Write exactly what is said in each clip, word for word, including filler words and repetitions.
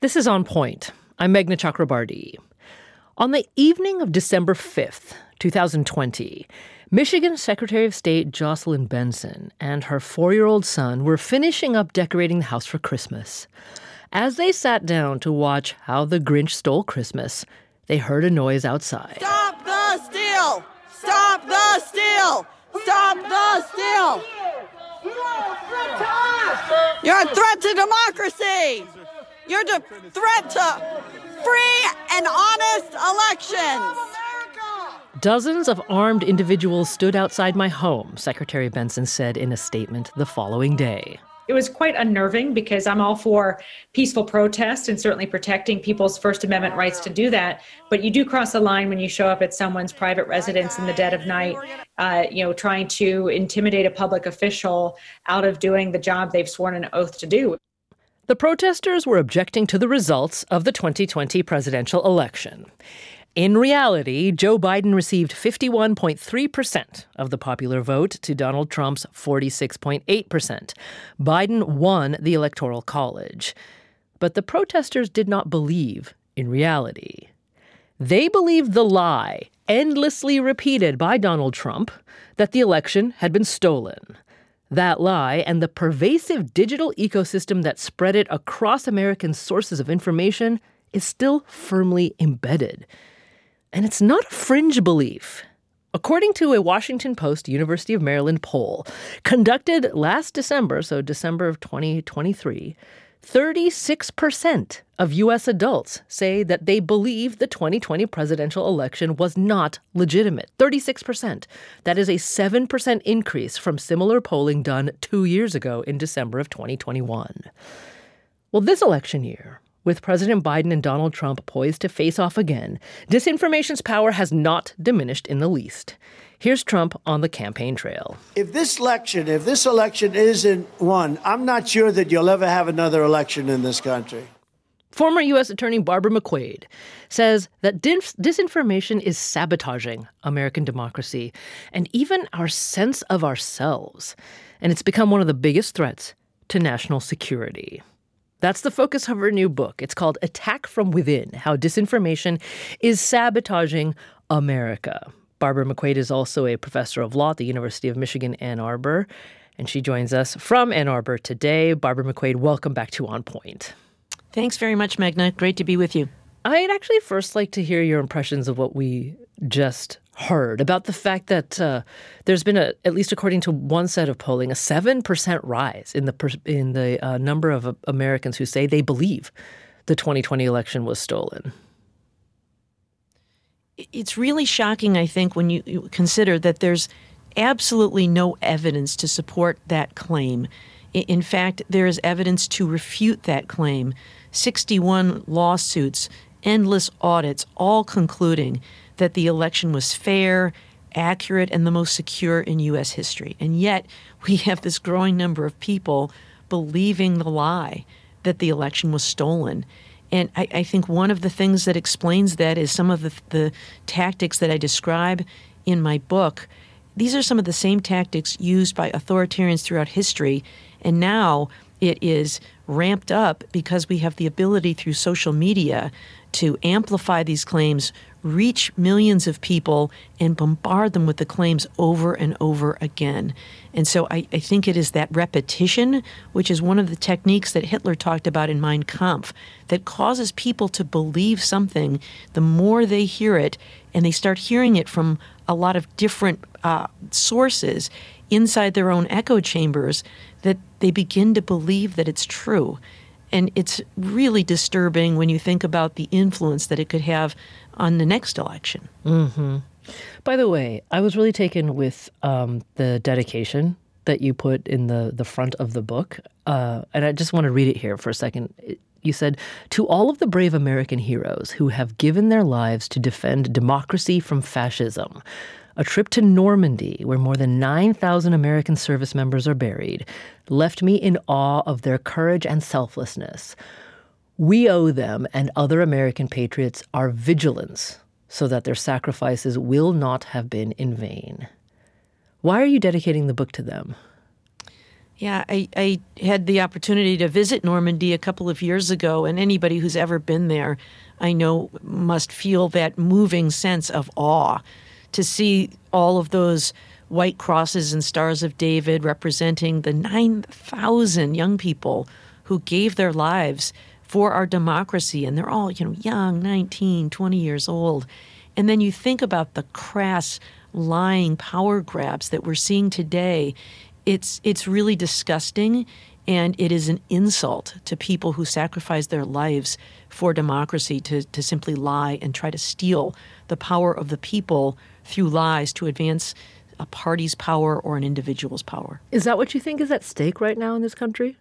This is On Point. I'm Meghna Chakrabarty. On the evening of December fifth, twenty twenty, Michigan Secretary of State Jocelyn Benson and her four-year-old son were finishing up decorating the house for Christmas. As they sat down to watch How the Grinch Stole Christmas, they heard a noise outside. Stop the steal! Stop the steal! Stop the steal! You're a threat to democracy! You're a threat to free and honest elections! Dozens of armed individuals stood outside my home, Secretary Benson said in a statement the following day. It was quite unnerving because I'm all for peaceful protest and certainly protecting people's First Amendment rights to do that. But you do cross a line when you show up at someone's private residence in the dead of night, uh, you know, trying to intimidate a public official out of doing the job they've sworn an oath to do. The protesters were objecting to the results of the twenty twenty presidential election. In reality, Joe Biden received fifty-one point three percent of the popular vote to Donald Trump's forty-six point eight percent. Biden won the Electoral College. But the protesters did not believe in reality. They believed the lie, endlessly repeated by Donald Trump, that the election had been stolen. That lie and the pervasive digital ecosystem that spread it across American sources of information is still firmly embedded. And it's not a fringe belief. According to a Washington Post University of Maryland poll conducted last December, so December of twenty twenty-three, thirty-six percent of U S adults say that they believe the twenty twenty presidential election was not legitimate. thirty-six percent. That is a seven percent increase from similar polling done two years ago in December of twenty twenty-one. Well, this election year, with President Biden and Donald Trump poised to face off again, disinformation's power has not diminished in the least. Here's Trump on the campaign trail. If this election, if this election isn't won, I'm not sure that you'll ever have another election in this country. Former U S Attorney Barbara McQuade says that dis- disinformation is sabotaging American democracy and even our sense of ourselves. And it's become one of the biggest threats to national security. That's the focus of her new book. It's called Attack from Within: How Disinformation is Sabotaging America. Barbara McQuade is also a professor of law at the University of Michigan, Ann Arbor, and she joins us from Ann Arbor today. Barbara McQuade, welcome back to On Point. Thanks very much, Meghna. Great to be with you. I'd actually first like to hear your impressions of what we just heard about the fact that uh, there's been, a, at least according to one set of polling, a seven percent rise in the per, in the uh, number of uh, Americans who say they believe the twenty twenty election was stolen. It's really shocking, I think, when you, you consider that there's absolutely no evidence to support that claim. In fact, there is evidence to refute that claim. sixty-one lawsuits, endless audits, all concluding that the election was fair, accurate, and the most secure in U S history. And yet, we have this growing number of people believing the lie that the election was stolen. And I, I think one of the things that explains that is some of the, the tactics that I describe in my book. These are some of the same tactics used by authoritarians throughout history, and now it is ramped up because we have the ability through social media to amplify these claims, reach millions of people, and bombard them with the claims over and over again. And so I, I think it is that repetition, which is one of the techniques that Hitler talked about in Mein Kampf, that causes people to believe something. The more they hear it, and they start hearing it from a lot of different uh, sources inside their own echo chambers, that they begin to believe that it's true. And it's really disturbing when you think about the influence that it could have on the next election. Mm-hmm. By the way, I was really taken with um, the dedication that you put in the, the front of the book. Uh, and I just want to read it here for a second. You said, "To all of the brave American heroes who have given their lives to defend democracy from fascism, a trip to Normandy, where more than nine thousand American service members are buried, left me in awe of their courage and selflessness. We owe them and other American patriots our vigilance so that their sacrifices will not have been in vain." Why are you dedicating the book to them? Yeah, I, I had the opportunity to visit Normandy a couple of years ago, and anybody who's ever been there, I know, must feel that moving sense of awe to see all of those white crosses and stars of David representing the nine thousand young people who gave their lives for our democracy. And they're all, you know, young, nineteen, twenty years old. And then you think about the crass, lying power grabs that we're seeing today. It's it's really disgusting, and it is an insult to people who sacrifice their lives for democracy to, to simply lie and try to steal the power of the people through lies to advance a party's power or an individual's power. Is that what you think is at stake right now in this country?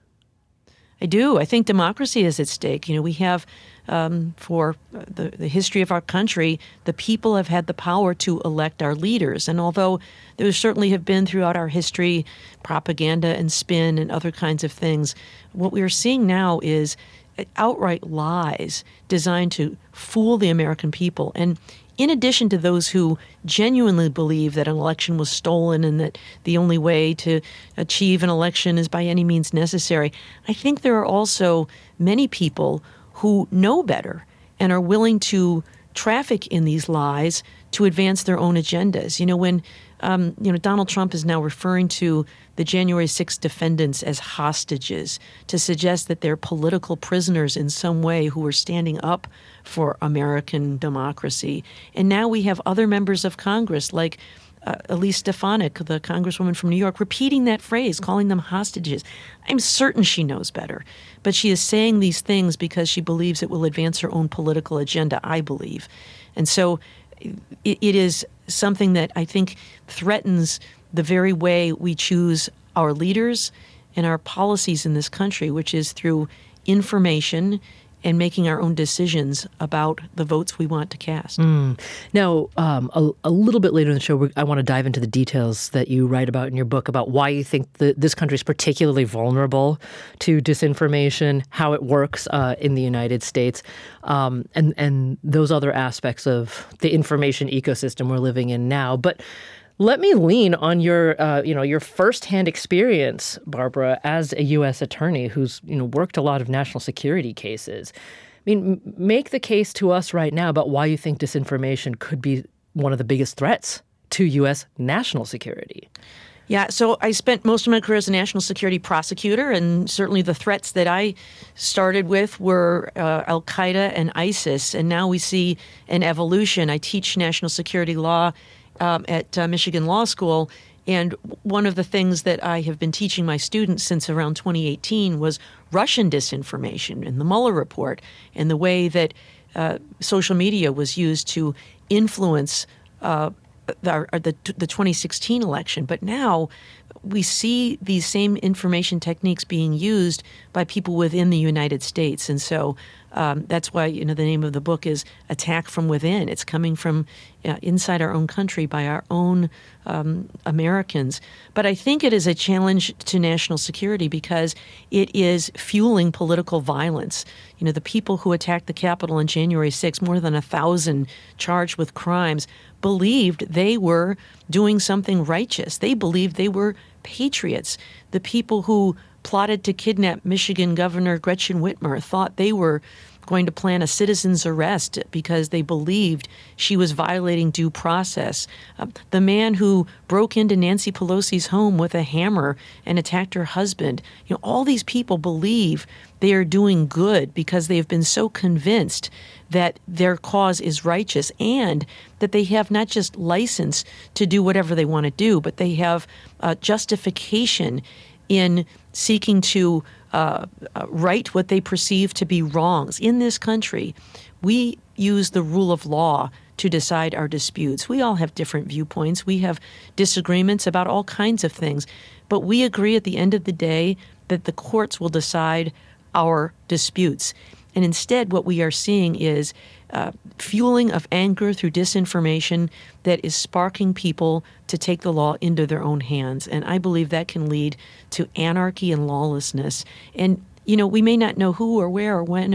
I do. I think democracy is at stake. You know, we have, um, for the, the history of our country, the people have had the power to elect our leaders. And although there certainly have been throughout our history propaganda and spin and other kinds of things, what we are seeing now is outright lies designed to fool the American people. And in addition to those who genuinely believe that an election was stolen and that the only way to achieve an election is by any means necessary, I think there are also many people who know better and are willing to traffic in these lies to advance their own agendas. You know, when um, you know Donald Trump is now referring to the January sixth defendants as hostages to suggest that they're political prisoners in some way who are standing up for American democracy. And now we have other members of Congress like uh, Elise Stefanik, the congresswoman from New York, repeating that phrase, calling them hostages. I'm certain she knows better, but she is saying these things because she believes it will advance her own political agenda, I believe. And so it, it is something that I think threatens the very way we choose our leaders and our policies in this country, which is through information and making our own decisions about the votes we want to cast. Mm. Now, um, a, a little bit later in the show, we, I want to dive into the details that you write about in your book about why you think that this country is particularly vulnerable to disinformation, how it works uh, in the United States, um, and, and those other aspects of the information ecosystem we're living in now. But let me lean on your, uh, you know, your firsthand experience, Barbara, as a U S attorney who's, you know, worked a lot of national security cases. I mean, m- make the case to us right now about why you think disinformation could be one of the biggest threats to U S national security. Yeah, so I spent most of my career as a national security prosecutor, and certainly the threats that I started with were uh, Al-Qaeda and ISIS, and now we see an evolution. I teach national security law Um, at uh, Michigan Law School, and one of the things that I have been teaching my students since around twenty eighteen was Russian disinformation and the Mueller report and the way that uh, social media was used to influence uh, the, the, the twenty sixteen election. But now we see these same information techniques being used by people within the United States. And so um, that's why, you know, the name of the book is Attack from Within. It's coming from uh, inside our own country by our own um, Americans. But I think it is a challenge to national security because it is fueling political violence. You know, the people who attacked the Capitol on January sixth, more than a thousand charged with crimes, believed they were doing something righteous. They believed they were patriots. The people who plotted to kidnap Michigan Governor Gretchen Whitmer thought they were going to plan a citizen's arrest because they believed she was violating due process. Uh, the man who broke into Nancy Pelosi's home with a hammer and attacked her husband, you know, all these people believe they are doing good because they've been so convinced that their cause is righteous and that they have not just license to do whatever they want to do, but they have uh, justification in seeking to uh, uh, right what they perceive to be wrongs. In this country, we use the rule of law to decide our disputes. We all have different viewpoints. We have disagreements about all kinds of things. But we agree at the end of the day that the courts will decide our disputes. And instead, what we are seeing is uh, fueling of anger through disinformation that is sparking people to take the law into their own hands. And I believe that can lead to anarchy and lawlessness. And, you know, we may not know who or where or when or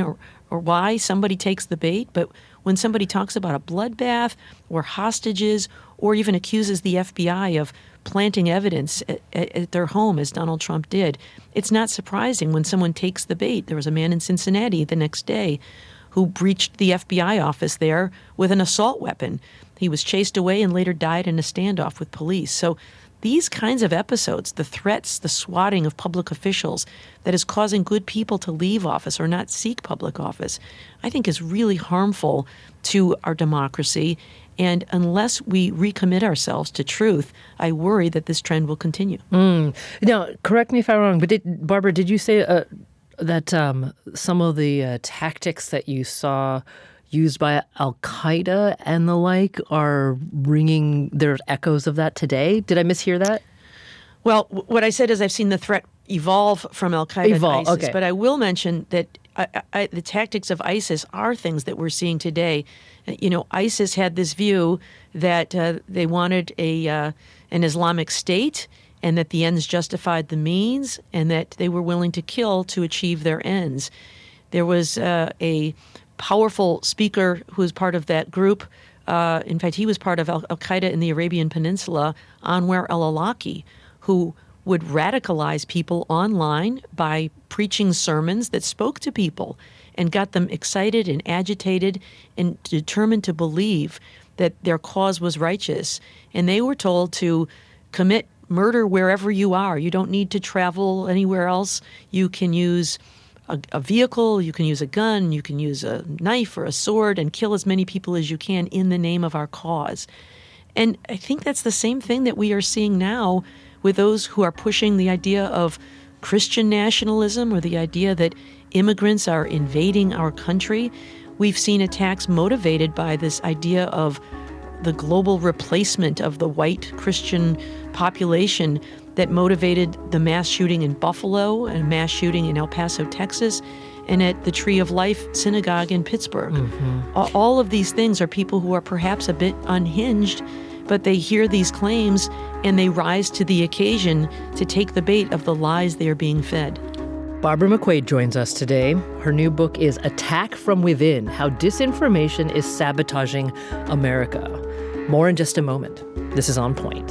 or why somebody takes the bait, but when somebody talks about a bloodbath or hostages or even accuses the F B I of planting evidence at, at, at their home, as Donald Trump did, it's not surprising when someone takes the bait. There was a man in Cincinnati the next day who breached the F B I office there with an assault weapon. He was chased away and later died in a standoff with police. So these kinds of episodes, the threats, the swatting of public officials that is causing good people to leave office or not seek public office, I think is really harmful to our democracy. And unless we recommit ourselves to truth, I worry that this trend will continue. Mm. Now, correct me if I'm wrong, but did, Barbara, did you say uh, that um, some of the uh, tactics that you saw used by Al-Qaeda and the like are ringing, there's echoes of that today? Did I mishear that? Well, w- what I said is I've seen the threat evolve from Al-Qaeda Evolve, and ISIS, okay. but I will mention that I, I, the tactics of ISIS are things that we're seeing today. You know, ISIS had this view that uh, they wanted a uh, an Islamic State and that the ends justified the means and that they were willing to kill to achieve their ends. There was uh, a powerful speaker who was part of that group. Uh, in fact, he was part of Al- Al-Qaeda in the Arabian Peninsula, Anwar al-Awlaki, who would radicalize people online by preaching sermons that spoke to people and got them excited and agitated and determined to believe that their cause was righteous. And they were told to commit murder wherever you are. You don't need to travel anywhere else. You can use a, a vehicle, you can use a gun, you can use a knife or a sword and kill as many people as you can in the name of our cause. And I think that's the same thing that we are seeing now with those who are pushing the idea of Christian nationalism or the idea that immigrants are invading our country. We've seen attacks motivated by this idea of the global replacement of the white Christian population that motivated the mass shooting in Buffalo and mass shooting in El Paso, Texas, and at the Tree of Life Synagogue in Pittsburgh. Mm-hmm. All of these things are people who are perhaps a bit unhinged, but they hear these claims and they rise to the occasion to take the bait of the lies they are being fed. Barbara McQuade joins us today. Her new book is Attack from Within: How Disinformation is Sabotaging America. More in just a moment. This is On Point.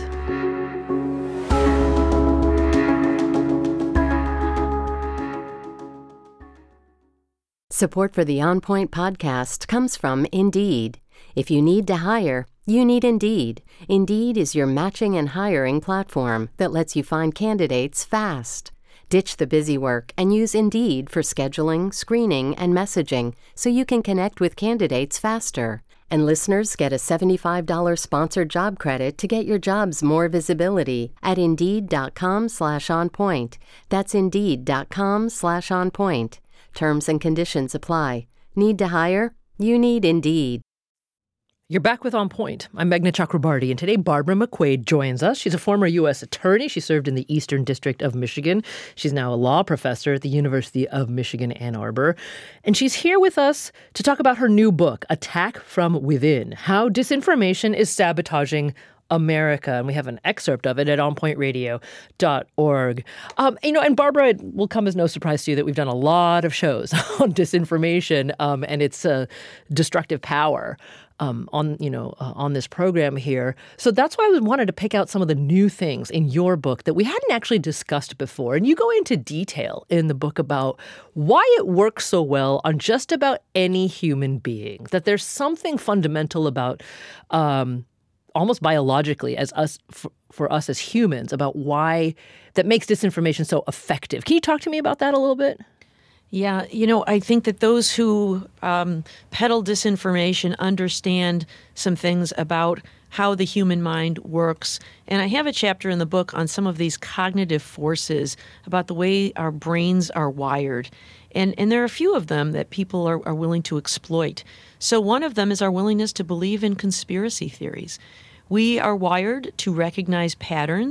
Support for the On Point podcast comes from Indeed. If you need to hire, you need Indeed. Indeed is your matching and hiring platform that lets you find candidates fast. Ditch the busy work and use Indeed for scheduling, screening, and messaging so you can connect with candidates faster. And listeners get a seventy-five dollars sponsored job credit to get your jobs more visibility at Indeed.com slash on point. That's Indeed.com slash on point. Terms and conditions apply. Need to hire? You need Indeed. You're back with On Point. I'm Meghna Chakrabarti, and today Barbara McQuade joins us. She's a former U S attorney. She served in the Eastern District of Michigan. She's now a law professor at the University of Michigan, Ann Arbor. And she's here with us to talk about her new book, Attack from Within: How Disinformation is Sabotaging America. And we have an excerpt of it at on point radio dot org. Um, you know, and Barbara, it will come as no surprise to you that we've done a lot of shows on disinformation um, and its uh, destructive power um, on, you know, uh, on this program here. So that's why I wanted to pick out some of the new things in your book that we hadn't actually discussed before. And you go into detail in the book about why it works so well on just about any human being, that there's something fundamental about um almost biologically as us for, for us as humans about why that makes disinformation so effective. Can you talk to me about that a little bit? Yeah, you know, I think that those who um, peddle disinformation understand some things about how the human mind works. And I have a chapter in the book on some of these cognitive forces about the way our brains are wired. And and there are a few of them that people are, are willing to exploit. So one of them is our willingness to believe in conspiracy theories. We are wired to recognize patterns,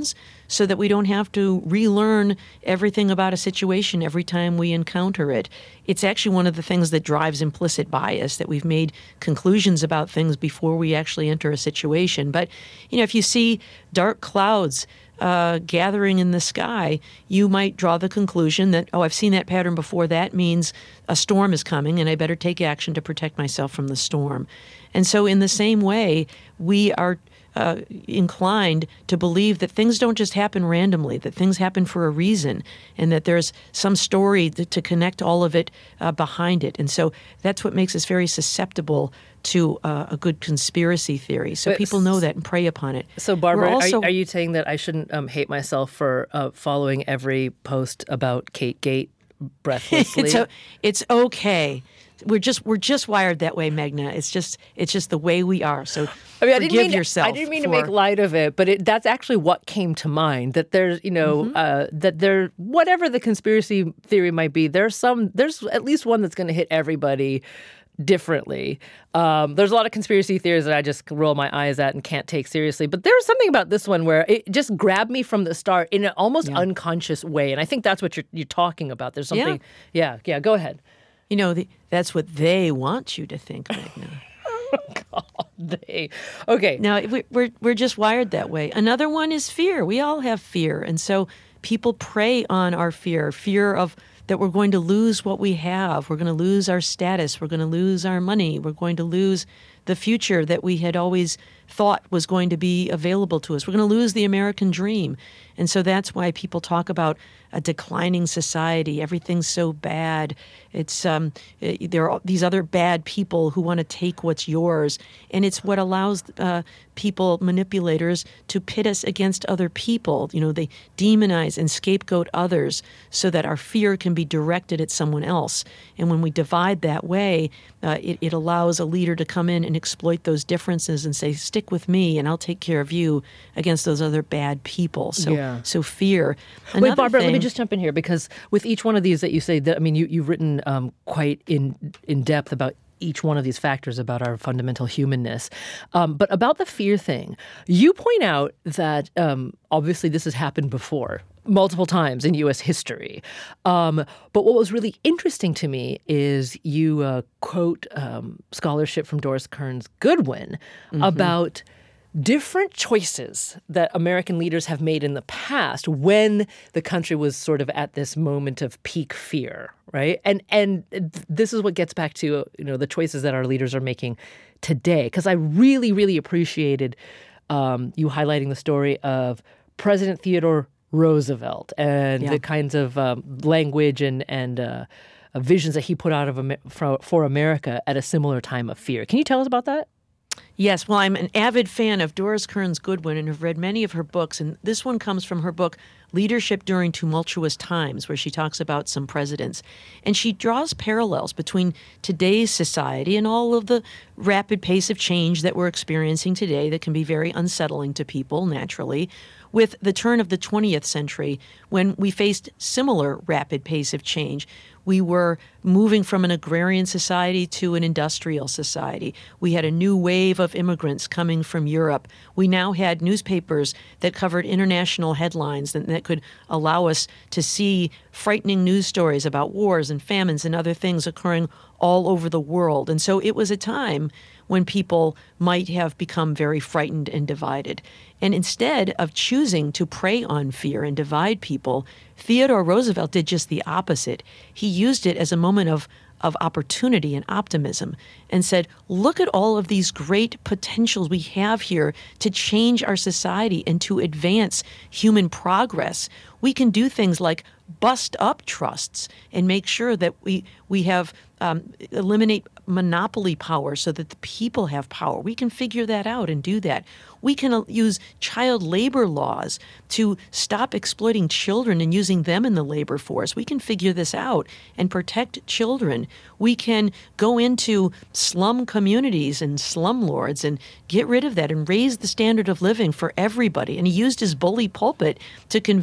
so that we don't have to relearn everything about a situation every time we encounter it. It's actually one of the things that drives implicit bias, that we've made conclusions about things before we actually enter a situation. But, you know, if you see dark clouds uh, gathering in the sky, you might draw the conclusion that, oh, I've seen that pattern before. That means a storm is coming, and I better take action to protect myself from the storm. And so in the same way, we are uh, inclined to believe that things don't just happen randomly, that things happen for a reason, and that there's some story to, to connect all of it uh, behind it. And so that's what makes us very susceptible to uh, a good conspiracy theory. So But people know that and prey upon it. So, Barbara, We're also, are, are you saying that I shouldn't um, hate myself for uh, following every post about Kate Gate breathlessly? it's, o- it's okay. We're just we're just wired that way, Meghna. It's just it's just the way we are. So I mean, I forgive didn't mean yourself. To, I didn't mean for, to make light of it, but it, that's actually what came to mind. That there's, you know, mm-hmm. uh, that there, whatever the conspiracy theory might be, there's some, there's at least one that's going to hit everybody differently. Um, there's a lot of conspiracy theories that I just roll my eyes at and can't take seriously. But there was something about this one where it just grabbed me from the start in an almost yeah. unconscious way, and I think that's what you're you're talking about. There's something. Yeah, yeah. yeah go ahead. You know, the, that's what they want you to think, Meghna. God, they. Okay. Now, we're, we're just wired that way. Another one is fear. We all have fear. And so people prey on our fear, fear of that we're going to lose what we have. We're going to lose our status. We're going to lose our money. We're going to lose the future that we had always thought was going to be available to us. We're going to lose the American dream. And so that's why people talk about a declining society. Everything's so bad. It's um, there are these other bad people who want to take what's yours. And it's what allows uh, people, manipulators, to pit us against other people. You know, they demonize and scapegoat others so that our fear can be directed at someone else. And when we divide that way, uh, it, it allows a leader to come in and exploit those differences and say, stick with me and I'll take care of you against those other bad people. So, yeah. so fear. Another Wait, Barbara, thing, let me just jump in here, because with each one of these that you say, that I mean, you, you've written um, quite in in depth about each one of these factors about our fundamental humanness. Um, but about the fear thing, you point out that um, obviously this has happened before, multiple times in U S history. Um, but what was really interesting to me is you uh, quote um, scholarship from Doris Kearns Goodwin mm-hmm. about different choices that American leaders have made in the past when the country was sort of at this moment of peak fear, right? And and this is what gets back to, you know, the choices that our leaders are making today. Because I really, really appreciated um, you highlighting the story of President Theodore Roosevelt and yeah. the kinds of um, language and and uh, visions that he put out of for, for America at a similar time of fear. Can you tell us about that? Yes, well, I'm an avid fan of Doris Kearns Goodwin and have read many of her books. And this one comes from her book, Leadership During Tumultuous Times, where she talks about some presidents. And she draws parallels between today's society and all of the rapid pace of change that we're experiencing today that can be very unsettling to people, naturally, with the turn of the twentieth century when we faced similar rapid pace of change. We were moving from an agrarian society to an industrial society. We had a new wave of immigrants coming from Europe. We now had newspapers that covered international headlines that, that could allow us to see frightening news stories about wars and famines and other things occurring all over the world. And so it was a time when people might have become very frightened and divided. And instead of choosing to prey on fear and divide people, Theodore Roosevelt did just the opposite. He used it as a moment of, of opportunity and optimism and said, look at all of these great potentials we have here to change our society and to advance human progress. We can do things like bust up trusts and make sure that we, we have um, eliminate monopoly power so that the people have power. We can figure that out and do that. We can use child labor laws to stop exploiting children and using them in the labor force. We can figure this out and protect children. We can go into slum communities and slumlords and get rid of that and raise the standard of living for everybody. And he used his bully pulpit to convince people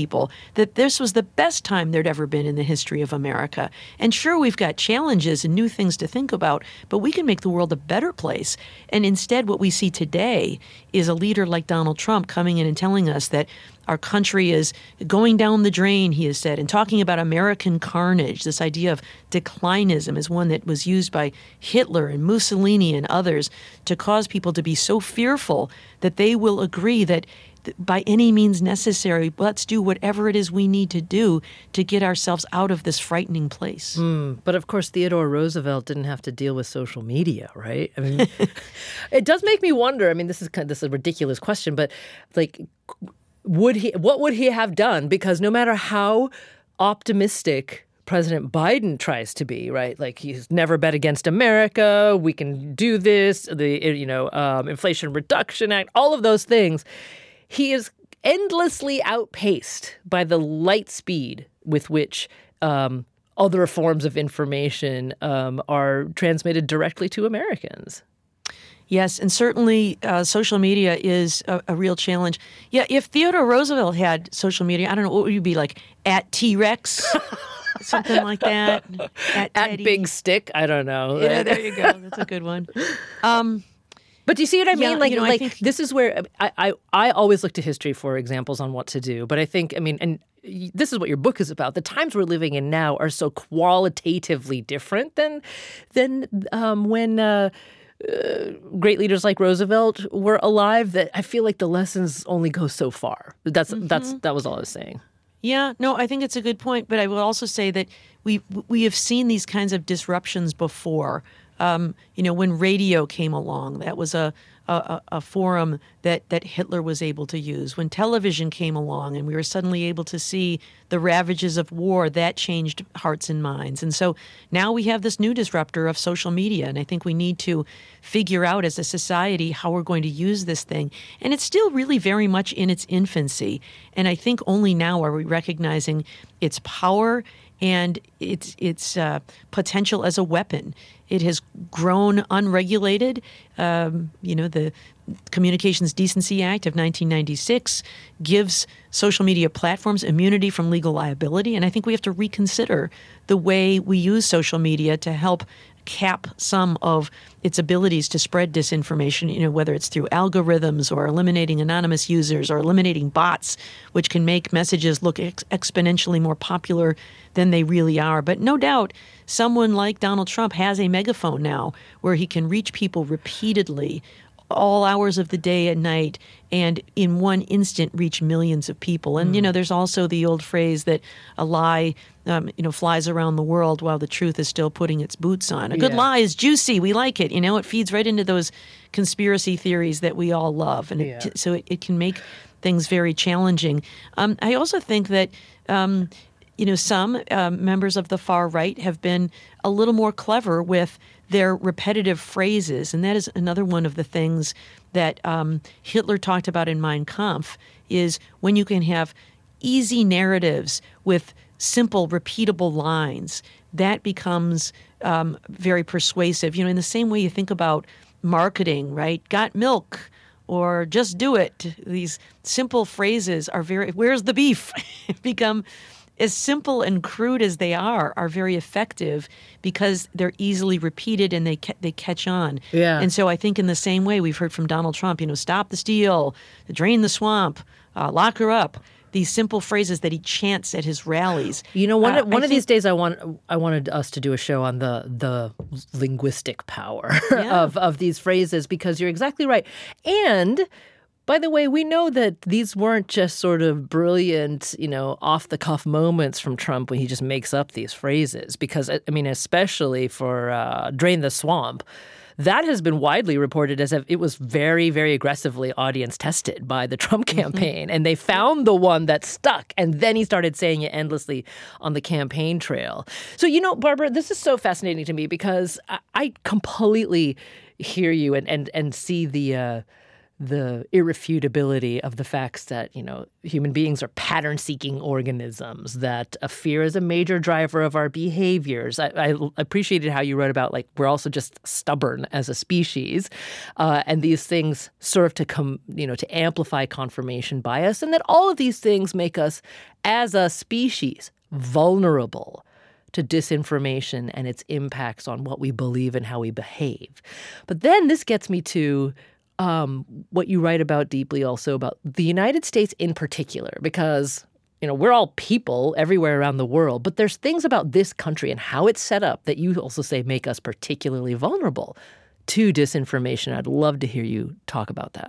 people that this was the best time there'd ever been in the history of America. And sure, we've got challenges and new things to think about, but we can make the world a better place. And instead, what we see today is a leader like Donald Trump coming in and telling us that our country is going down the drain, he has said, and talking about American carnage. This idea of declinism is one that was used by Hitler and Mussolini and others to cause people to be so fearful that they will agree that by any means necessary, let's do whatever it is we need to do to get ourselves out of this frightening place. Mm, but of course, Theodore Roosevelt didn't have to deal with social media, right? I mean, it does make me wonder. I mean, this is kind of, this is a ridiculous question, but like, would he? What would he have done? Because no matter how optimistic President Biden tries to be, right? Like he's never bet against America. We can do this. The you know um, Inflation Reduction Act, all of those things. He is endlessly outpaced by the light speed with which um, other forms of information um, are transmitted directly to Americans. Yes, and certainly uh, social media is a, a real challenge. Yeah, if Theodore Roosevelt had social media, I don't know, what would you be like, at T-Rex? Something like that? At, at Big Stick? I don't know. Yeah, there you go. That's a good one. Um, But do you see what I mean? Yeah, like, you know, I like think- this is where I, I, I always look to history for examples on what to do. But I think, I mean, and this is what your book is about. The times we're living in now are so qualitatively different than, than um, when uh, uh, great leaders like Roosevelt were alive. That I feel like the lessons only go so far. That's mm-hmm. that's that was all I was saying. Yeah, no, I think it's a good point. But I will also say that we we have seen these kinds of disruptions before. Um, you know, when radio came along, that was a, a, a forum that, that Hitler was able to use. When television came along and we were suddenly able to see the ravages of war, that changed hearts and minds. And so now we have this new disruptor of social media. And I think we need to figure out as a society how we're going to use this thing. And it's still really very much in its infancy. And I think only now are we recognizing its power and its its uh, potential as a weapon. It has grown unregulated. Um, you know, the Communications Decency Act of nineteen ninety-six gives social media platforms immunity from legal liability, and I think we have to reconsider the way we use social media to help cap some of its abilities to spread disinformation, you know, whether it's through algorithms or eliminating anonymous users or eliminating bots, which can make messages look ex- exponentially more popular than they really are. But no doubt, someone like Donald Trump has a megaphone now where he can reach people repeatedly all hours of the day and night, and in one instant reach millions of people. And, mm. you know, there's also the old phrase that a lie, um, you know, flies around the world while the truth is still putting its boots on. A good yeah. lie is juicy. We like it. You know, it feeds right into those conspiracy theories that we all love. And yeah. it, so it, it can make things very challenging. Um, I also think that, um, you know, some um, members of the far right have been a little more clever with their repetitive phrases. And that is another one of the things that um, Hitler talked about in Mein Kampf, is when you can have easy narratives with simple, repeatable lines, that becomes um, very persuasive. You know, in the same way you think about marketing, right? Got milk, or just do it. These simple phrases are very, where's the beef? become as simple and crude as they are, are very effective because they're easily repeated and they ca- they catch on. Yeah. And so I think in the same way we've heard from Donald Trump, you know, stop the steal, drain the swamp, uh, lock her up. These simple phrases that he chants at his rallies. You know, one uh, one of think, these days, I want I wanted us to do a show on the the linguistic power yeah. of of these phrases, because you're exactly right. And by the way, we know that these weren't just sort of brilliant, you know, off-the-cuff moments from Trump when he just makes up these phrases. Because, I mean, especially for uh, drain the swamp, that has been widely reported as if it was very, very aggressively audience tested by the Trump campaign. Mm-hmm. And they found the one that stuck. And then he started saying it endlessly on the campaign trail. So, you know, Barbara, this is so fascinating to me because I, I completely hear you and, and, and see the... Uh, the irrefutability of the facts that, you know, human beings are pattern-seeking organisms, that a fear is a major driver of our behaviors. I, I appreciated how you wrote about, like, we're also just stubborn as a species, uh, and these things serve to come, you know, to amplify confirmation bias, and that all of these things make us, as a species, vulnerable to disinformation and its impacts on what we believe and how we behave. But then this gets me to Um, what you write about deeply also about the United States in particular, because, you know, we're all people everywhere around the world, but there's things about this country and how it's set up that you also say make us particularly vulnerable to disinformation. I'd love to hear you talk about that.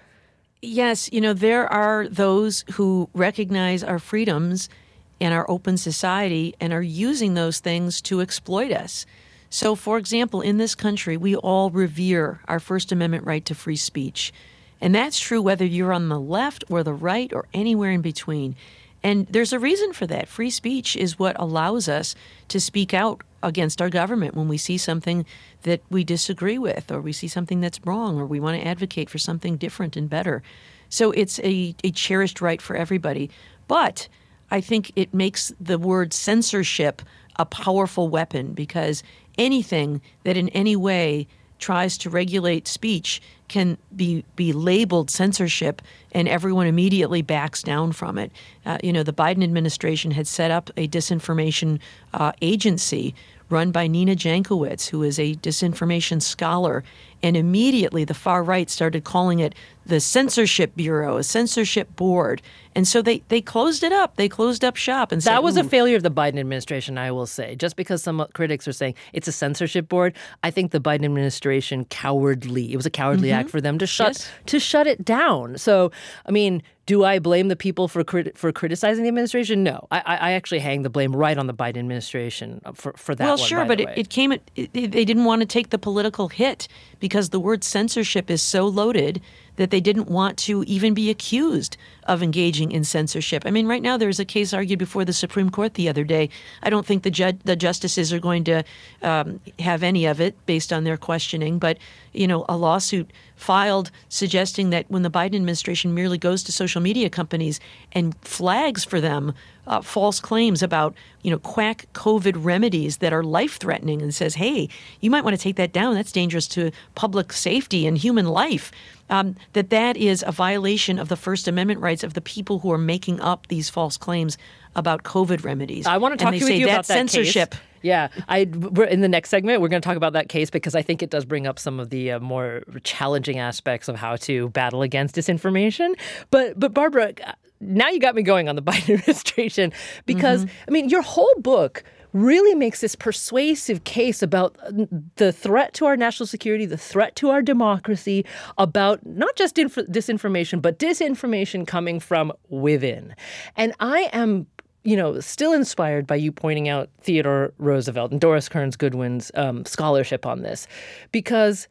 Yes, you know, there are those who recognize our freedoms and our open society and are using those things to exploit us. So, for example, in this country, we all revere our First Amendment right to free speech. And that's true whether you're on the left or the right or anywhere in between. And there's a reason for that. Free speech is what allows us to speak out against our government when we see something that we disagree with, or we see something that's wrong, or we want to advocate for something different and better. So it's a, a cherished right for everybody. But I think it makes the word censorship a powerful weapon, because anything that in any way tries to regulate speech can be be labeled censorship, and everyone immediately backs down from it. Uh, you know, the Biden administration had set up a disinformation uh, agency run by Nina Jankowicz, who is a disinformation scholar, and immediately the far right started calling it the Censorship Bureau, a censorship board. And so they, they closed it up. They closed up shop and said, that was a Ooh. failure of the Biden administration, I will say. Just because some critics are saying it's a censorship board, I think the Biden administration cowardly, it was a cowardly mm-hmm. act for them to shut yes. to shut it down. So, I mean, do I blame the people for crit- for criticizing the administration? No. I, I actually hang the blame right on the Biden administration for, for that well, one, sure, but it, it came at, it, they didn't want to take the political hit because the word censorship is so loaded that they didn't want to even be accused of engaging in censorship. I mean, right now there's a case argued before the Supreme Court the other day. I don't think the ju- the justices are going to um, have any of it based on their questioning, but, you know, a lawsuit filed suggesting that when the Biden administration merely goes to social media companies and flags for them uh, false claims about, you know, quack COVID remedies that are life-threatening and says, hey, you might want to take that down. That's dangerous to public safety and human life. Um, that that is a violation of the First Amendment rights of the people who are making up these false claims about COVID remedies. I want to talk and to say you about that's that censorship. Case. Yeah, I we're, in the next segment, we're going to talk about that case because I think it does bring up some of the uh, more challenging aspects of how to battle against disinformation. But but Barbara, now you got me going on the Biden administration because, mm-hmm. I mean, your whole book really makes this persuasive case about the threat to our national security, the threat to our democracy, about not just inf- disinformation, but disinformation coming from within. And I am, you know, still inspired by you pointing out Theodore Roosevelt and Doris Kearns Goodwin's um, scholarship on this, because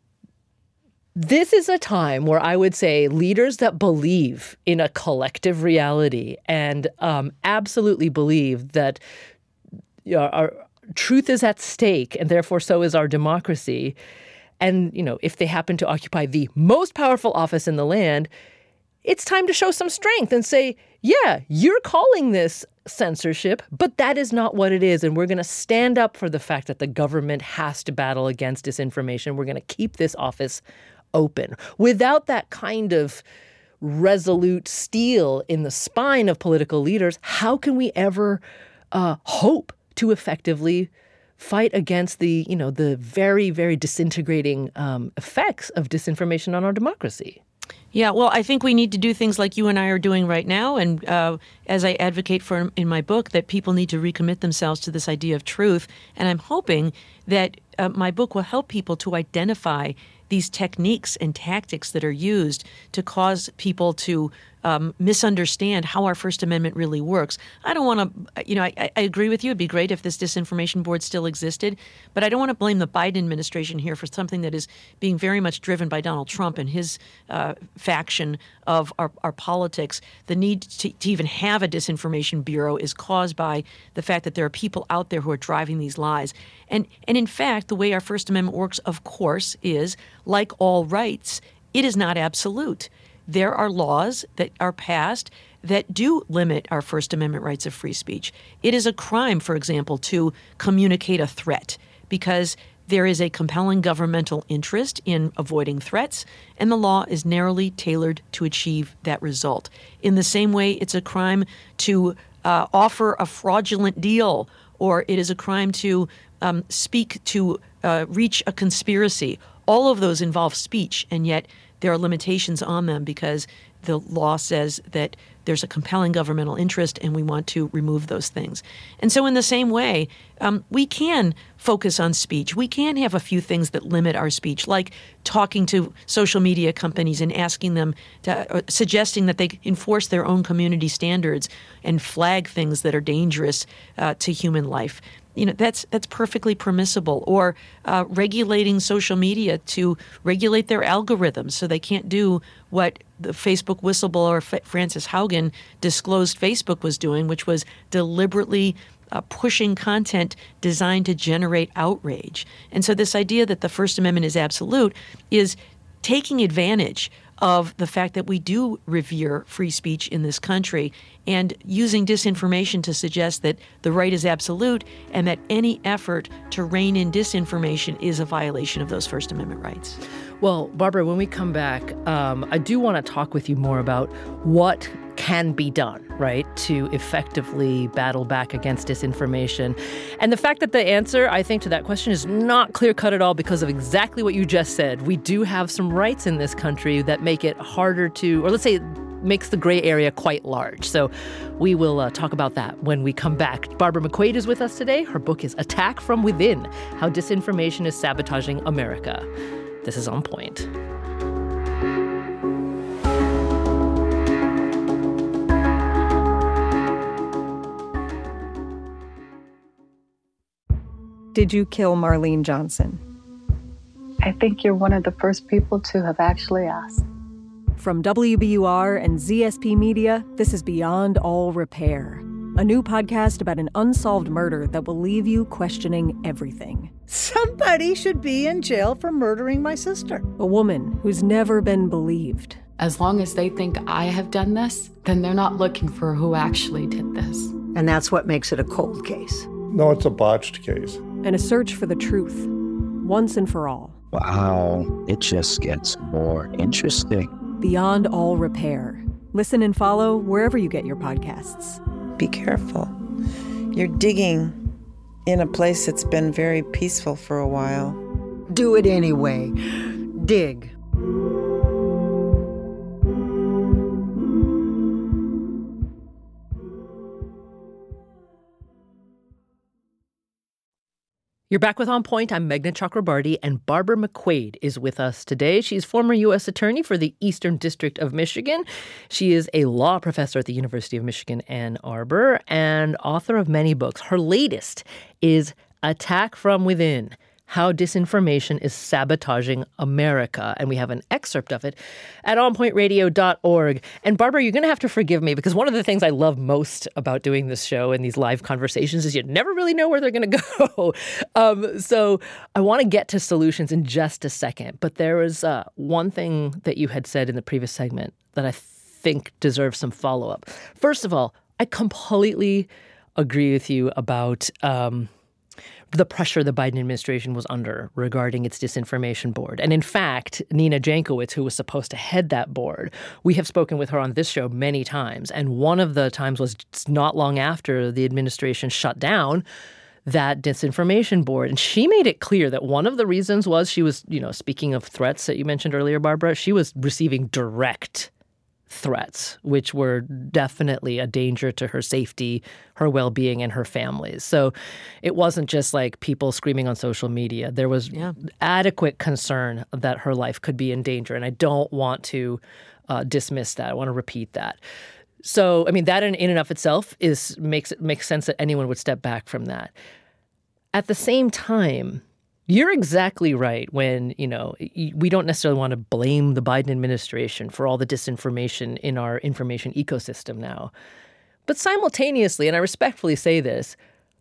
this is a time where I would say leaders that believe in a collective reality and um, absolutely believe that you know, our truth is at stake, and therefore so is our democracy. And, you know, if they happen to occupy the most powerful office in the land, it's time to show some strength and say, yeah, you're calling this censorship, but that is not what it is. And we're going to stand up for the fact that the government has to battle against disinformation. We're going to keep this office open. Without that kind of resolute steel in the spine of political leaders, how can we ever uh, hope to effectively fight against the, you know, the very, very disintegrating um, effects of disinformation on our democracy? Yeah, well, I think we need to do things like you and I are doing right now. And uh, as I advocate for in my book, that people need to recommit themselves to this idea of truth. And I'm hoping that uh, my book will help people to identify these techniques and tactics that are used to cause people to um, misunderstand how our First Amendment really works. I don't want to, you know, I, I agree with you. It'd be great if this disinformation board still existed, but I don't want to blame the Biden administration here for something that is being very much driven by Donald Trump and his uh, faction of our, our politics. The need to, to even have a disinformation bureau is caused by the fact that there are people out there who are driving these lies. And, and in fact, the way our First Amendment works, of course, is like all rights, it is not absolute. There are laws that are passed that do limit our First Amendment rights of free speech. It is a crime, for example, to communicate a threat because there is a compelling governmental interest in avoiding threats, and the law is narrowly tailored to achieve that result. In the same way, it's a crime to uh, offer a fraudulent deal, or it is a crime to um, speak to uh, reach a conspiracy. All of those involve speech, and yet there are limitations on them because the law says that there's a compelling governmental interest and we want to remove those things. And so in the same way, um, we can focus on speech. We can have a few things that limit our speech, like talking to social media companies and asking them, to, uh, suggesting that they enforce their own community standards and flag things that are dangerous uh, to human life. You know, that's that's perfectly permissible. Or uh, regulating social media to regulate their algorithms so they can't do what the Facebook whistleblower F- Frances Haugen disclosed Facebook was doing, which was deliberately uh, pushing content designed to generate outrage. And so this idea that the First Amendment is absolute is taking advantage of the fact that we do revere free speech in this country and using disinformation to suggest that the right is absolute and that any effort to rein in disinformation is a violation of those First Amendment rights. Well, Barbara, when we come back, um, I do want to talk with you more about what can be done, right, to effectively battle back against disinformation. And the fact that the answer, I think, to that question is not clear-cut at all because of exactly what you just said. We do have some rights in this country that make it harder to, or let's say makes the gray area quite large. So we will uh, talk about that when we come back. Barbara McQuade is with us today. Her book is Attack from Within: How Disinformation is Sabotaging America. This is On Point. Did you kill Marlene Johnson? I think you're one of the first people to have actually asked. From W B U R and Z S P Media, this is Beyond All Repair, a new podcast about an unsolved murder that will leave you questioning everything. Somebody should be in jail for murdering my sister. A woman who's never been believed. As long as they think I have done this, then they're not looking for who actually did this. And that's what makes it a cold case. No, it's a botched case. And a search for the truth, once and for all. Wow, it just gets more interesting. Beyond All Repair. Listen and follow wherever you get your podcasts. Be careful. You're digging in a place that's been very peaceful for a while. Do it anyway. Dig. You're back with On Point. I'm Meghna Chakrabarty, and Barbara McQuade is with us today. She's former U S attorney for the Eastern District of Michigan. She is a law professor at the University of Michigan, Ann Arbor, and author of many books. Her latest is Attack from Within: How Disinformation is Sabotaging America. And we have an excerpt of it at on point radio dot org. And Barbara, you're going to have to forgive me because one of the things I love most about doing this show and these live conversations is you never really know where they're going to go. um, so I want to get to solutions in just a second. But there was uh, one thing that you had said in the previous segment that I think deserves some follow-up. First of all, I completely agree with you about Um, the pressure the Biden administration was under regarding its disinformation board. And in fact, Nina Jankowicz, who was supposed to head that board, we have spoken with her on this show many times. And one of the times was not long after the administration shut down that disinformation board. And she made it clear that one of the reasons was she was, you know, speaking of threats that you mentioned earlier, Barbara, she was receiving direct threats, which were definitely a danger to her safety, her well-being, and her family's. So it wasn't just like people screaming on social media. There was yeah. adequate concern that her life could be in danger. And I don't want to uh, dismiss that. I want to repeat that. So, I mean, that in, in and of itself is makes it makes sense that anyone would step back from that. At the same time, you're exactly right when, you know, we don't necessarily want to blame the Biden administration for all the disinformation in our information ecosystem now. But simultaneously, and I respectfully say this,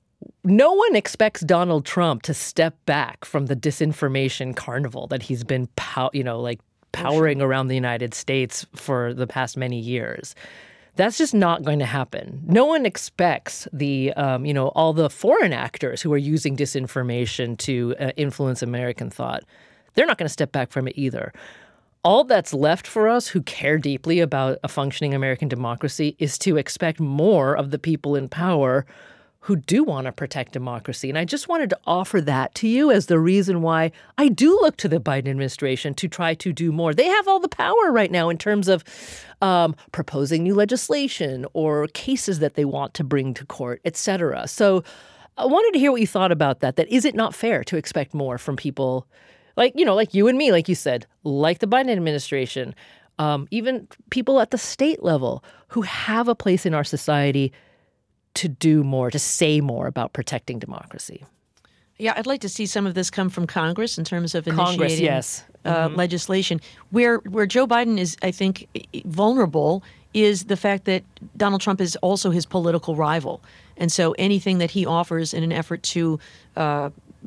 no one expects Donald Trump to step back from the disinformation carnival that he's been, you know, like powering around the United States for the past many years. That's just not going to happen. No one expects the, um, you know, all the foreign actors who are using disinformation to uh, influence American thought. They're not going to step back from it either. All that's left for us who care deeply about a functioning American democracy is to expect more of the people in power who do want to protect democracy. And I just wanted to offer that to you as the reason why I do look to the Biden administration to try to do more. They have all the power right now in terms of um, proposing new legislation or cases that they want to bring to court, et cetera. So I wanted to hear what you thought about that, that is it not fair to expect more from people like, you know, like you and me, like you said, like the Biden administration, um, even people at the state level who have a place in our society to do more, to say more about protecting democracy. Yeah, I'd like to see some of this come from Congress in terms of Congress, initiating yes. uh, mm-hmm. legislation. Where where Joe Biden is, I think, vulnerable is the fact that Donald Trump is also his political rival. And so anything that he offers in an effort to, uh,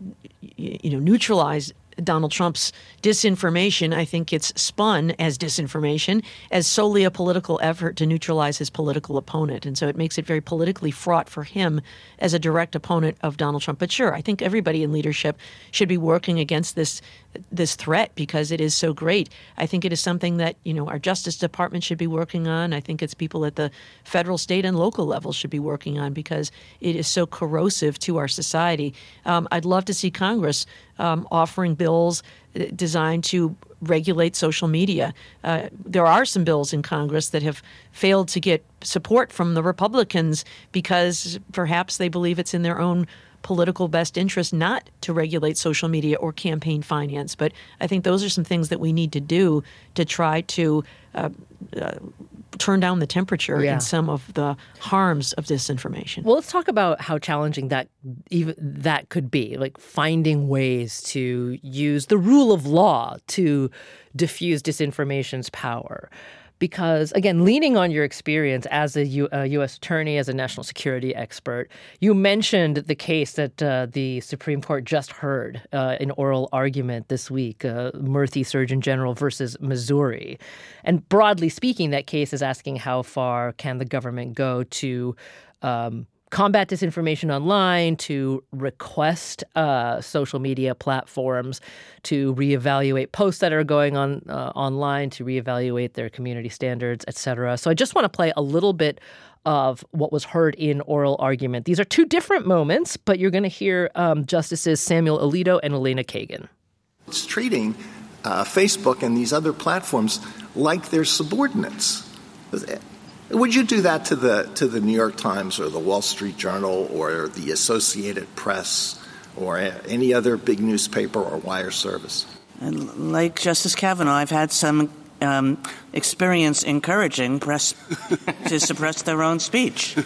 you know, neutralize Donald Trump's disinformation, I think gets spun as disinformation, as solely a political effort to neutralize his political opponent. And so it makes it very politically fraught for him as a direct opponent of Donald Trump. But sure, I think everybody in leadership should be working against this this threat because it is so great. I think it is something that, you know, our Justice Department should be working on. I think it's people at the federal, state, and local level should be working on because it is so corrosive to our society. Um, I'd love to see Congress um, offering bills designed to regulate social media. Uh, there are some bills in Congress that have failed to get support from the Republicans because perhaps they believe it's in their own political best interest not to regulate social media or campaign finance. But I think those are some things that we need to do to try to uh, uh, turn down the temperature yeah. in some of the harms of disinformation. Well, let's talk about how challenging that even that could be, like finding ways to use the rule of law to diffuse disinformation's power. Because, again, leaning on your experience as a, U, a U S attorney, as a national security expert, you mentioned the case that uh, the Supreme Court just heard uh, in oral argument this week, uh, Murthy Surgeon General versus Missouri. And broadly speaking, that case is asking how far can the government go to um, combat disinformation online, to request uh, social media platforms to reevaluate posts that are going on uh, online, to reevaluate their community standards, et cetera. So I just want to play a little bit of what was heard in oral argument. These are two different moments, but you're going to hear um, Justices Samuel Alito and Elena Kagan. It's treating uh, Facebook and these other platforms like they're subordinates. Would you do that to the to the New York Times or the Wall Street Journal or the Associated Press or any other big newspaper or wire service? And like Justice Kavanaugh, I've had some um, experience encouraging press to suppress their own speech.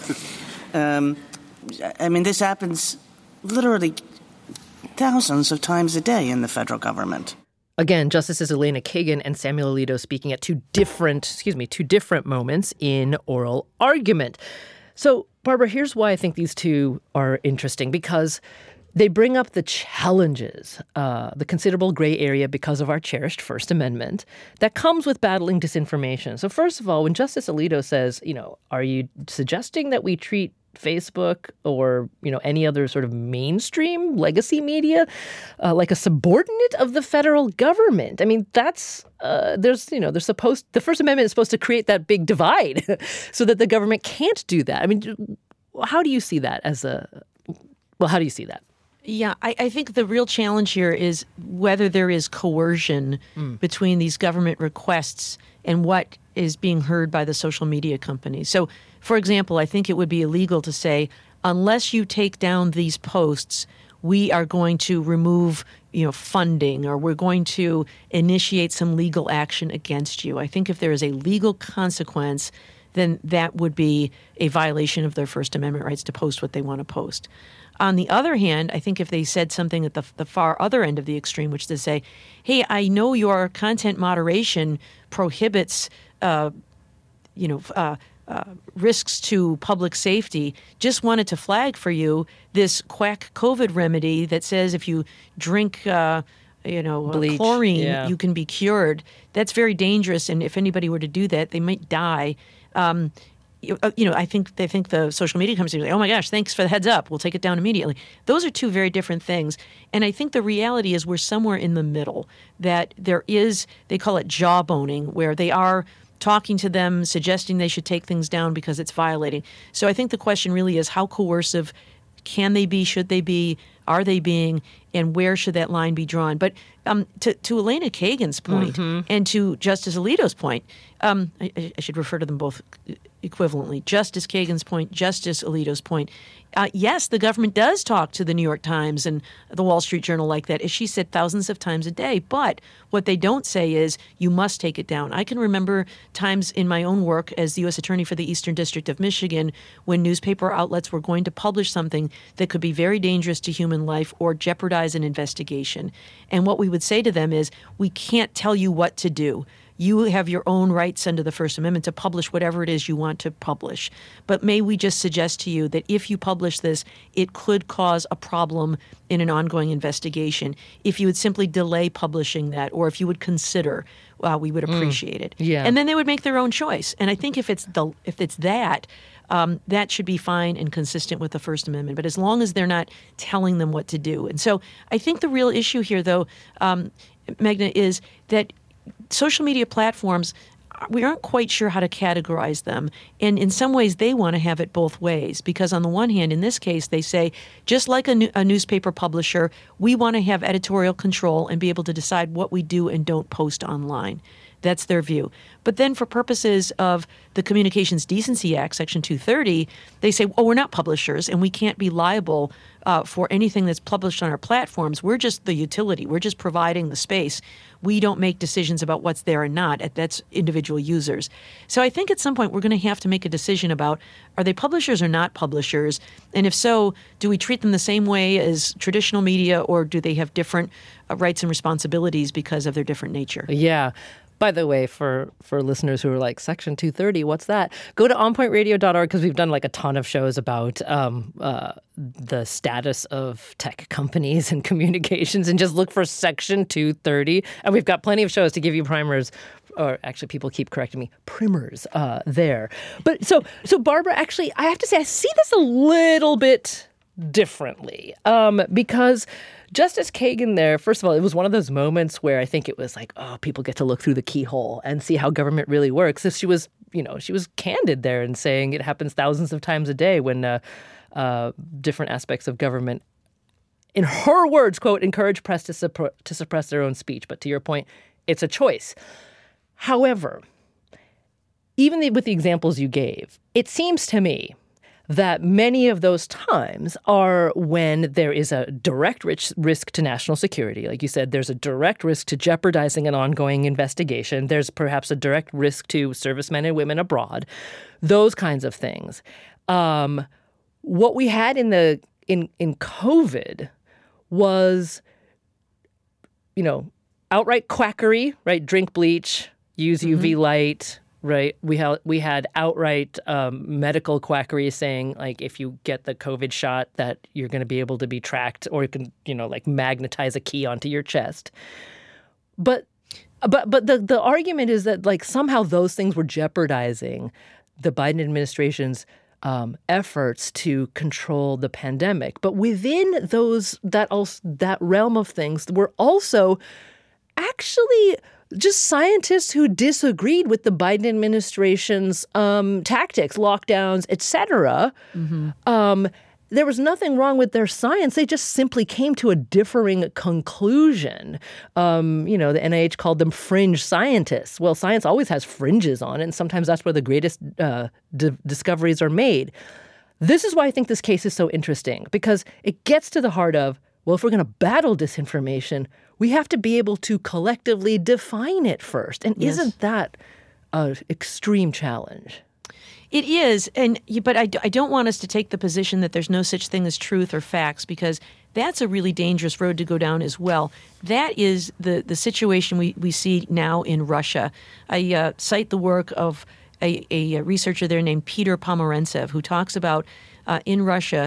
Um, I mean, this happens literally thousands of times a day in the federal government. Again, Justices Elena Kagan and Samuel Alito speaking at two different, excuse me, two different moments in oral argument. So, Barbara, here's why I think these two are interesting, because they bring up the challenges, uh, the considerable gray area because of our cherished First Amendment that comes with battling disinformation. So, first of all, when Justice Alito says, you know, are you suggesting that we treat Facebook or, you know, any other sort of mainstream legacy media uh, like a subordinate of the federal government? I mean, that's uh, there's, you know, there's supposed the First Amendment is supposed to create that big divide so that the government can't do that. I mean, how do you see that as a well, how do you see that? Yeah, I, I think the real challenge here is whether there is coercion mm. between these government requests and what is being heard by the social media companies. So, for example, I think it would be illegal to say, unless you take down these posts, we are going to remove, you know, funding, or we're going to initiate some legal action against you. I think if there is a legal consequence, then that would be a violation of their First Amendment rights to post what they want to post. On the other hand, I think if they said something at the, the far other end of the extreme, which is to say, hey, I know your content moderation prohibits, uh, you know, uh, uh, risks to public safety, just wanted to flag for you this quack COVID remedy that says if you drink uh, you know, uh, Bleach, chlorine, yeah. you can be cured. That's very dangerous, and if anybody were to do that, they might die. Um, you, uh, you know, I think they think the social media companies are like, oh my gosh, thanks for the heads up. We'll take it down immediately. Those are two very different things. And I think the reality is we're somewhere in the middle, that there is, they call it jawboning, where they are talking to them, suggesting they should take things down because it's violating. So I think the question really is, how coercive can they be? Should they be? Are they being? And where should that line be drawn? But um, to, to Elena Kagan's point, Mhm. and to Justice Alito's point, um, I, I should refer to them both equivalently. Justice Kagan's point, Justice Alito's point. Uh, yes, the government does talk to the New York Times and the Wall Street Journal like that, as she said, thousands of times a day. But what they don't say is, you must take it down. I can remember times in my own work as the U S Attorney for the Eastern District of Michigan when newspaper outlets were going to publish something that could be very dangerous to human life or jeopardize an investigation. And what we would say to them is, we can't tell you what to do. You have your own rights under the First Amendment to publish whatever it is you want to publish. But may we just suggest to you that if you publish this, it could cause a problem in an ongoing investigation. If you would simply delay publishing that, or if you would consider, uh, we would appreciate Mm. it. Yeah. And then they would make their own choice. And I think if it's the if it's that, um, that should be fine and consistent with the First Amendment. But as long as they're not telling them what to do. And so I think the real issue here, though, um, Meghna, is that social media platforms, we aren't quite sure how to categorize them. And in some ways, they want to have it both ways. Because on the one hand, in this case, they say, just like a, new, a newspaper publisher, we want to have editorial control and be able to decide what we do and don't post online. That's their view. But then for purposes of the Communications Decency Act, Section two thirty, they say, oh, we're not publishers and we can't be liable uh, for anything that's published on our platforms. We're just the utility. We're just providing the space. We don't make decisions about what's there and not. That's individual users. So I think at some point we're going to have to make a decision about, are they publishers or not publishers? And if so, do we treat them the same way as traditional media, or do they have different uh, rights and responsibilities because of their different nature? Yeah. By the way, for, for listeners who are like, Section two thirty, what's that? Go to on point radio dot org because we've done like a ton of shows about um, uh, the status of tech companies and communications, and just look for Section two thirty. And we've got plenty of shows to give you primers, or actually people keep correcting me, primers uh, there. But so, so Barbara, actually, I have to say, I see this a little bit differently um, because Justice Kagan there, first of all, it was one of those moments where I think it was like, oh, people get to look through the keyhole and see how government really works. If she was, you know, she was candid there and saying it happens thousands of times a day when uh, uh, different aspects of government, in her words, quote, encourage press to, suppro- to suppress their own speech. But to your point, it's a choice. However, even the, with the examples you gave, it seems to me that many of those times are when there is a direct risk to national security. Like you said, there's a direct risk to jeopardizing an ongoing investigation. There's perhaps a direct risk to servicemen and women abroad, those kinds of things. Um, what we had in the in in COVID was, you know, outright quackery, right? Drink bleach, use U V mm-hmm. light. Right. We had we had outright um, medical quackery saying, like, if you get the COVID shot, that you're going to be able to be tracked, or you can, you know, like magnetize a key onto your chest. But but but the, the argument is that, like, somehow those things were jeopardizing the Biden administration's um, efforts to control the pandemic. But within those that also, that realm of things were also actually just scientists who disagreed with the Biden administration's um, tactics, lockdowns, et cetera. Mm-hmm. Um, there was nothing wrong with their science. They just simply came to a differing conclusion. Um, you know, the N I H called them fringe scientists. Well, science always has fringes on it, and sometimes that's where the greatest uh, d- discoveries are made. This is why I think this case is so interesting, because it gets to the heart of, well, if we're going to battle disinformation, we have to be able to collectively define it first. And yes. Isn't that an extreme challenge? It is. And but I, I don't want us to take the position that there's no such thing as truth or facts, because that's a really dangerous road to go down as well. That is the, the situation we, we see now in Russia. I uh, cite the work of a, a researcher there named Peter Pomerantsev, who talks about uh, in Russia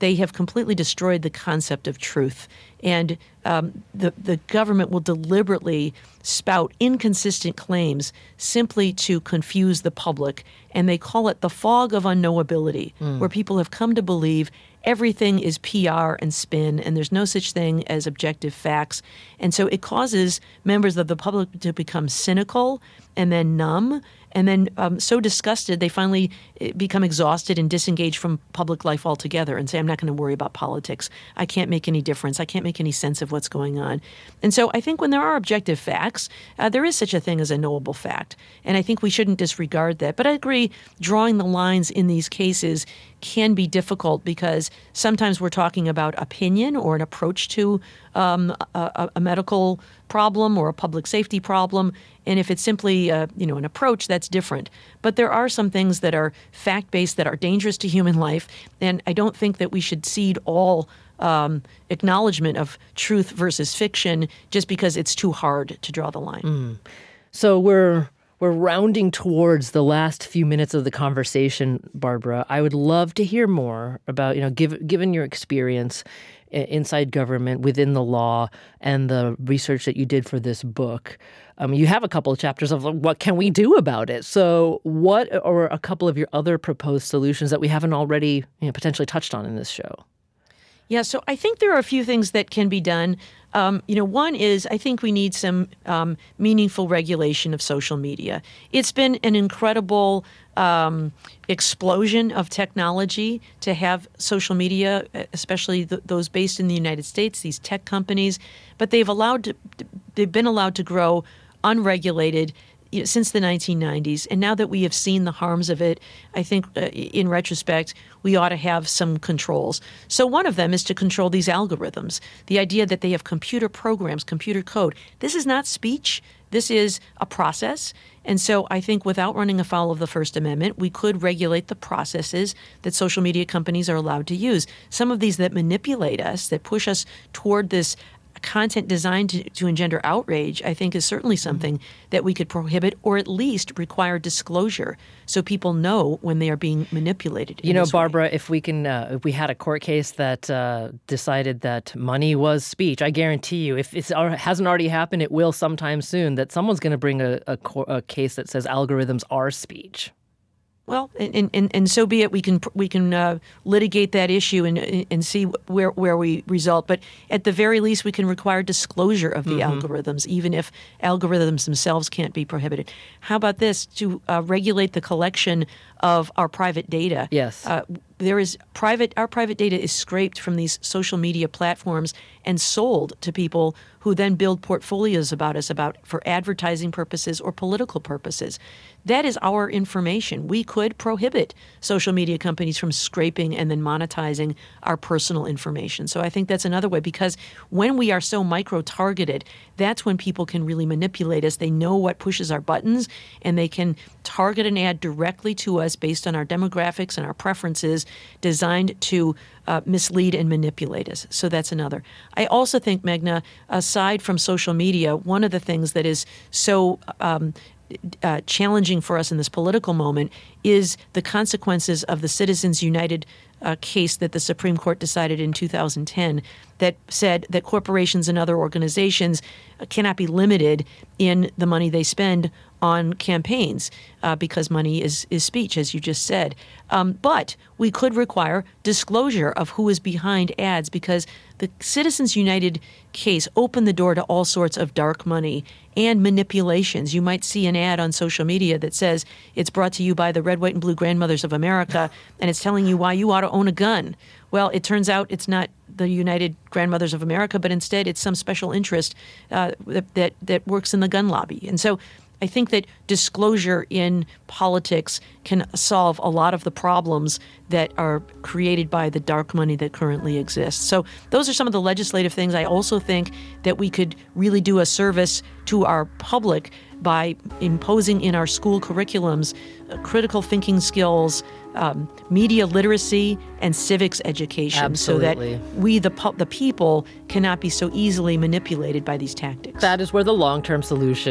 they have completely destroyed the concept of truth. And um, the, the government will deliberately spout inconsistent claims simply to confuse the public. And they call it the fog of unknowability, mm. where people have come to believe everything is P R and spin, and there's no such thing as objective facts. And so it causes members of the public to become cynical and then numb, and then um, so disgusted they finally become exhausted and disengage from public life altogether and say, I'm not going to worry about politics. I can't make any difference. I can't make any sense of what's going on. And so I think when there are objective facts, uh, there is such a thing as a knowable fact. And I think we shouldn't disregard that. But I agree, drawing the lines in these cases can be difficult because sometimes we're talking about opinion or an approach to um, a, a medical problem or a public safety problem. And if it's simply uh, you know, an approach, that's different. But there are some things that are fact-based that are dangerous to human life. And I don't think that we should cede all um, acknowledgement of truth versus fiction just because it's too hard to draw the line. Mm. So we're... We're rounding towards the last few minutes of the conversation, Barbara. I would love to hear more about, you know, give, given your experience inside government, within the law, and the research that you did for this book. Um, you have a couple of chapters of what can we do about it. So what are a couple of your other proposed solutions that we haven't already, you know, potentially touched on in this show? Yeah, so I think there are a few things that can be done. Um, you know, one is I think we need some um, meaningful regulation of social media. It's been an incredible um, explosion of technology to have social media, especially th- those based in the United States, these tech companies, but they've allowed to, they've been allowed to grow unregulated You know, since the nineteen nineties. And now that we have seen the harms of it, I think uh, in retrospect, we ought to have some controls. So one of them is to control these algorithms. The idea that they have computer programs, computer code. This is not speech. This is a process. And so I think without running afoul of the First Amendment, we could regulate the processes that social media companies are allowed to use. Some of these that manipulate us, that push us toward this content designed to, to engender outrage, I think is certainly something mm-hmm. that we could prohibit or at least require disclosure so people know when they are being manipulated. You know, Barbara, way. if we can, uh, if we had a court case that uh, decided that money was speech, I guarantee you, if it hasn't already happened, it will sometime soon, that someone's going to bring a, a, a case that says algorithms are speech. Well, and, and and so be it. We can we can uh, litigate that issue and and see where where we result. But at the very least, we can require disclosure of the mm-hmm. algorithms, even if algorithms themselves can't be prohibited. How about this? To uh, regulate the collection of our private data. Yes. Uh, there is private. Our private data is scraped from these social media platforms and sold to people who then build portfolios about us, about for advertising purposes or political purposes. That is our information. We could prohibit social media companies from scraping and then monetizing our personal information. So I think that's another way, because when we are so micro-targeted, that's when people can really manipulate us. They know what pushes our buttons, and they can target an ad directly to us based on our demographics and our preferences, designed to uh, mislead and manipulate us. So that's another. I also think, Meghna, aside from social media, one of the things that is so um, Uh, challenging for us in this political moment is the consequences of the Citizens United uh, case that the Supreme Court decided in two thousand ten that said that corporations and other organizations cannot be limited in the money they spend on campaigns uh, because money is, is speech, as you just said. Um, but we could require disclosure of who is behind ads, because the Citizens United case opened the door to all sorts of dark money and manipulations. You might see an ad on social media that says it's brought to you by the Red, White, and Blue Grandmothers of America, and it's telling you why you ought to own a gun. Well, it turns out it's not the United Grandmothers of America, but instead it's some special interest uh, that, that that works in the gun lobby. And so I think that disclosure in politics can solve a lot of the problems that are created by the dark money that currently exists. So those are some of the legislative things. I also think that we could really do a service to our public by imposing in our school curriculums uh, critical thinking skills, um, media literacy, and civics education. Absolutely. So that we, the, pu- the people, cannot be so easily manipulated by these tactics. That is where the long-term solution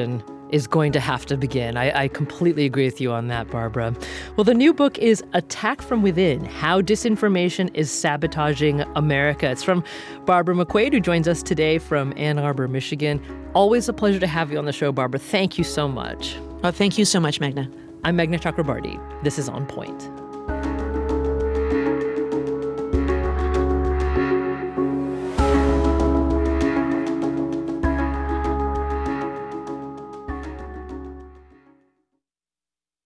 is going to have to begin. I, I completely agree with you on that, Barbara. Well, the new book is Attack from Within, How Disinformation is Sabotaging America. It's from Barbara McQuade, who joins us today from Ann Arbor, Michigan. Always a pleasure to have you on the show, Barbara. Thank you so much. Oh, thank you so much, Meghna. I'm Meghna Chakrabarti. This is On Point.